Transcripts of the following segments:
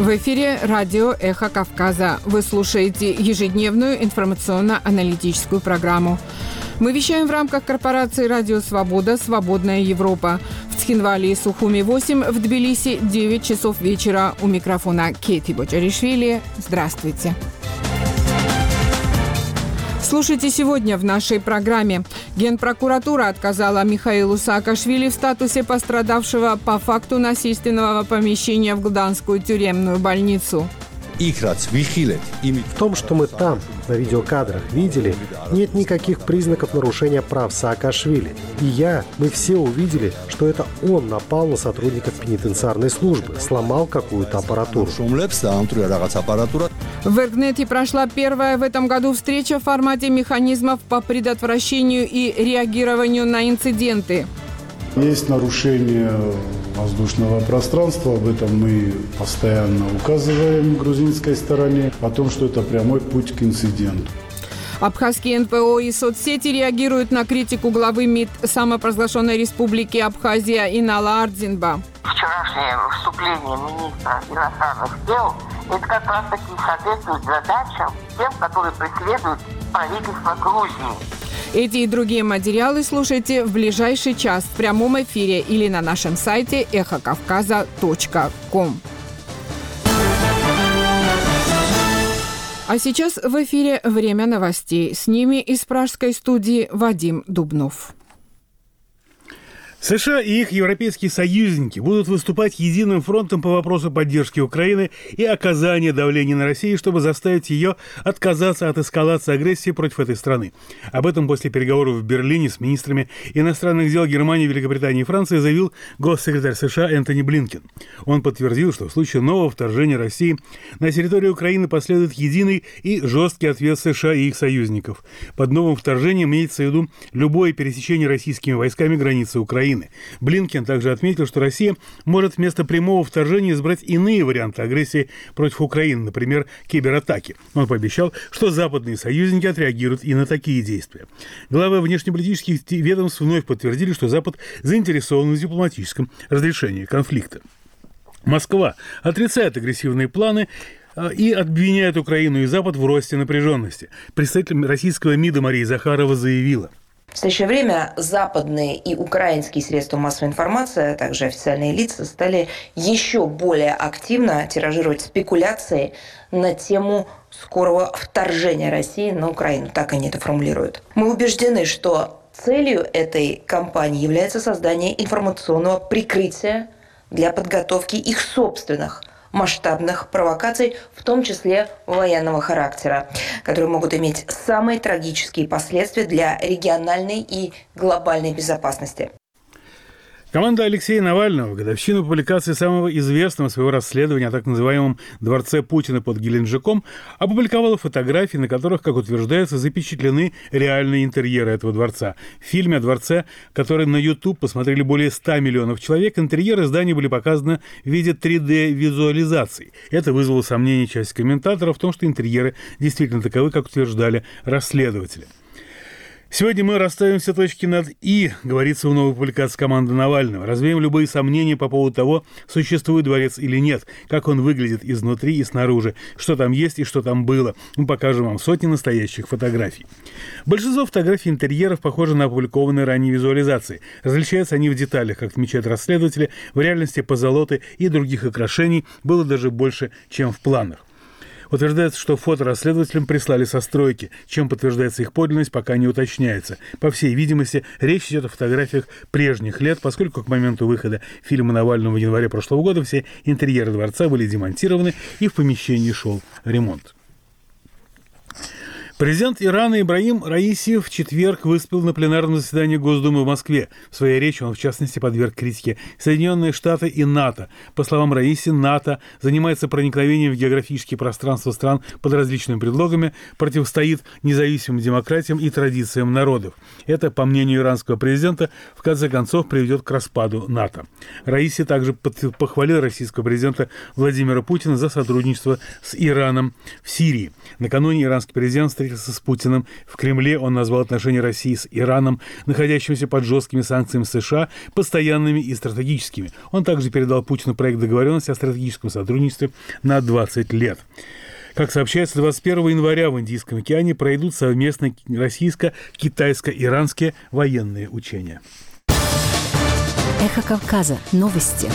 В эфире радио «Эхо Кавказа». Вы слушаете ежедневную информационно-аналитическую программу. Мы вещаем в рамках корпорации «Радио Свобода. Свободная Европа». В Цхинвале и Сухуми 8, в Тбилиси 9 часов вечера. У микрофона Кети Боджаришвили. Здравствуйте. Слушайте сегодня в нашей программе. Генпрокуратура отказала Михаилу Саакашвили в статусе пострадавшего по факту насильственного помещения в Гданскую тюремную больницу. В том, что мы там, на видеокадрах, видели, нет никаких признаков нарушения прав Саакашвили. И мы все увидели, что это он напал на сотрудников пенитенциарной службы, сломал какую-то аппаратуру. В Эргнете прошла первая в этом году встреча в формате механизмов по предотвращению и реагированию на инциденты. Есть нарушение воздушного пространства, об этом мы постоянно указываем грузинской стороне, о том, что это прямой путь к инциденту. Абхазские НПО и соцсети реагируют на критику главы МИД самопровозглашенной республики Абхазия Инала Ардзинба. Вчерашнее выступление министра иностранных дел – это как раз таки соответствует задачам тем, которые преследуют правительство Грузии. Эти и другие материалы слушайте в ближайший час в прямом эфире или на нашем сайте эхокавказа.ком. А сейчас в эфире «Время новостей». С ними из пражской студии Вадим Дубнов. США и их европейские союзники будут выступать единым фронтом по вопросу поддержки Украины и оказания давления на Россию, чтобы заставить ее отказаться от эскалации агрессии против этой страны. Об этом после переговоров в Берлине с министрами иностранных дел Германии, Великобритании и Франции заявил госсекретарь США Энтони Блинкен. Он подтвердил, что в случае нового вторжения России на территорию Украины последует единый и жесткий ответ США и их союзников. Под новым вторжением имеется в виду любое пересечение российскими войсками границы Украины. Блинкен также отметил, что Россия может вместо прямого вторжения избрать иные варианты агрессии против Украины, например, кибератаки. Он пообещал, что западные союзники отреагируют и на такие действия. Главы внешнеполитических ведомств вновь подтвердили, что Запад заинтересован в дипломатическом разрешении конфликта. Москва отрицает агрессивные планы и обвиняет Украину и Запад в росте напряженности. Представитель российского МИДа Мария Захарова заявила: в настоящее время западные и украинские средства массовой информации, а также официальные лица стали еще более активно тиражировать спекуляции на тему скорого вторжения России на Украину. Так они это формулируют. Мы убеждены, что целью этой кампании является создание информационного прикрытия для подготовки их собственных масштабных провокаций, в том числе военного характера, которые могут иметь самые трагические последствия для региональной и глобальной безопасности. Команда Алексея Навального в годовщину публикации самого известного своего расследования о так называемом «Дворце Путина» под Геленджиком опубликовала фотографии, на которых, как утверждается, запечатлены реальные интерьеры этого дворца. В фильме о дворце, который на YouTube посмотрели более 100 миллионов человек, интерьеры здания были показаны в виде 3D-визуализаций. Это вызвало сомнения части комментаторов в том, что интерьеры действительно таковы, как утверждали расследователи. Сегодня мы расставим все точки над «и», говорится в новой публикации команды Навального. Развеем любые сомнения по поводу того, существует дворец или нет, как он выглядит изнутри и снаружи, что там есть и что там было. Мы покажем вам сотни настоящих фотографий. Большинство фотографий интерьеров похожи на опубликованные ранее визуализации. Различаются они в деталях, как отмечают расследователи. В реальности позолоты и других украшений было даже больше, чем в планах. Утверждается, что фото расследователям прислали со стройки. Чем подтверждается их подлинность, пока не уточняется. По всей видимости, речь идет о фотографиях прежних лет, поскольку к моменту выхода фильма Навального в январе прошлого года все интерьеры дворца были демонтированы и в помещении шел ремонт. Президент Ирана Ибрагим Раиси в четверг выступил на пленарном заседании Госдумы в Москве. В своей речи он, в частности, подверг критике Соединенные Штаты и НАТО. По словам Раиси, НАТО занимается проникновением в географические пространства стран под различными предлогами, противостоит независимым демократиям и традициям народов. Это, по мнению иранского президента, в конце концов приведет к распаду НАТО. Раиси также похвалил российского президента Владимира Путина за сотрудничество с Ираном в Сирии. Накануне иранский президент встретился встретился с Путиным. В Кремле он назвал отношения России с Ираном, находящимися под жесткими санкциями США, постоянными и стратегическими. Он также передал Путину проект договоренности о стратегическом сотрудничестве на 20 лет. Как сообщается, 21 января в Индийском океане пройдут совместные российско-китайско-иранские военные учения. Эхо Кавказа. Новости.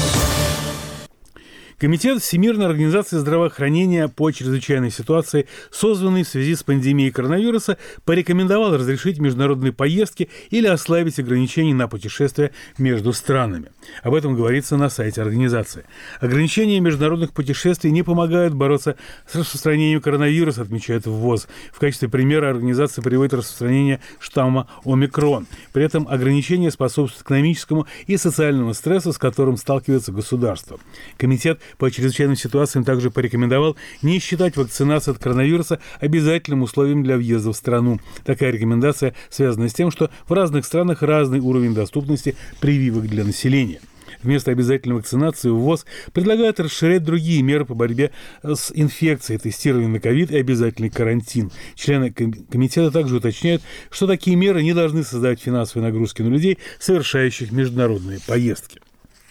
Комитет Всемирной организации здравоохранения по чрезвычайной ситуации, созданный в связи с пандемией коронавируса, порекомендовал разрешить международные поездки или ослабить ограничения на путешествия между странами. Об этом говорится на сайте организации. Ограничения международных путешествий не помогают бороться с распространением коронавируса, отмечает ВОЗ. В качестве примера организация приводит распространение штамма омикрон. При этом ограничения способствуют экономическому и социальному стрессу, с которым сталкивается государство. Комитет по чрезвычайным ситуациям также порекомендовал не считать вакцинацию от коронавируса обязательным условием для въезда в страну. Такая рекомендация связана с тем, что в разных странах разный уровень доступности прививок для населения. Вместо обязательной вакцинации ВОЗ предлагает расширять другие меры по борьбе с инфекцией, тестирование на ковид и обязательный карантин. Члены комитета также уточняют, что такие меры не должны создавать финансовые нагрузки на людей, совершающих международные поездки.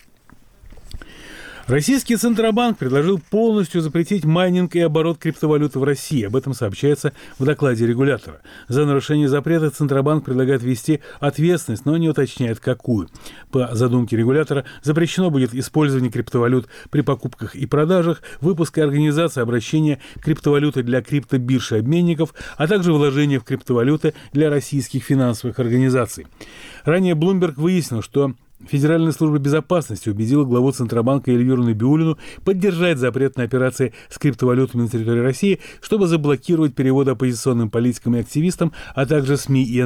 Российский Центробанк предложил полностью запретить майнинг и оборот криптовалюты в России. Об этом сообщается в докладе регулятора. За нарушение запрета Центробанк предлагает ввести ответственность, но не уточняет, какую. По задумке регулятора запрещено будет использование криптовалют при покупках и продажах, выпуск и организация обращения криптовалюты для криптобирж и обменников, а также вложения в криптовалюты для российских финансовых организаций. Ранее Bloomberg выяснил, что Федеральная служба безопасности убедила главу Центробанка Эльвиру Набиуллину поддержать запрет на операции с криптовалютами на территории России, чтобы заблокировать переводы оппозиционным политикам и активистам, а также СМИ и